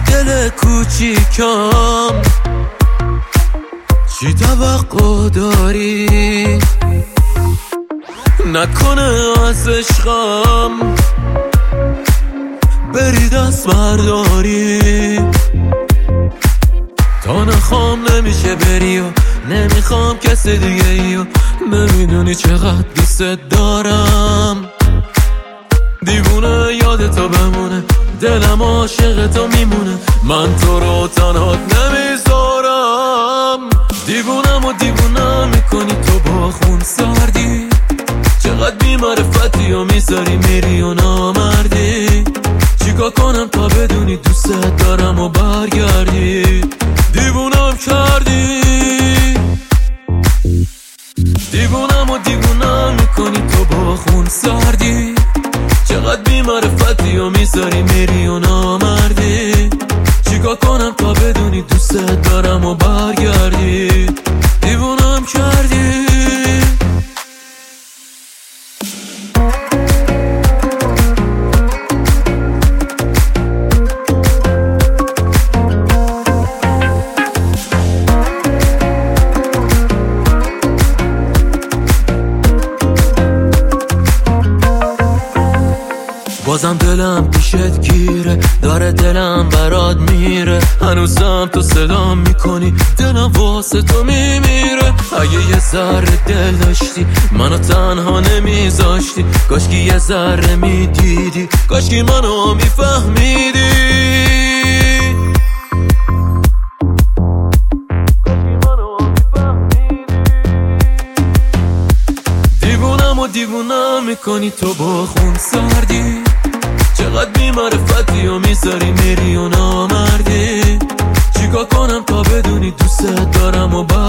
دل کوچیکم چی توقع داری؟ نکنه از عشقم بری دست برداری. تا نخوام نمیشه بری و نمیخوام کسی دیگه ای و نمیدونی چقدر دوست دارم. دیوونه یادتو بمونه، دلم عاشق تو میمونه، من تو رو تنهات نمیذارم. دیوونم و دیوونم میکنی تو با خون سردی، چقدر بی‌معرفتی و میذاری میری و نامردی. چیکار کنم تا بدونی دوست دارم و برگردی؟ دیوونم کردی، دیوونم و دیوونم میکنی تو با خون سردی، چقدر بی‌معرفتی و میذاری میری و نامردی. چیکار کنم تا بدونی دوست دارم و برگردی؟ دیوونم کردی. بازم دلم پیشت گیره، داره دلم برات میره، هنوزم تو صدام میکنی، دلم واسه تو میمیره. اگه یه ذره دل داشتی منو تنها نمیذاشتی، کاشکی یه ذره میدیدی، کاشکی منو میفهمیدی. دیوونم و دیوونم میکنی تو با خون سردی، چقدر بی‌معرفتی و میذاری میری و نامردی. چیکار کنم تا بدونی دوست دارم و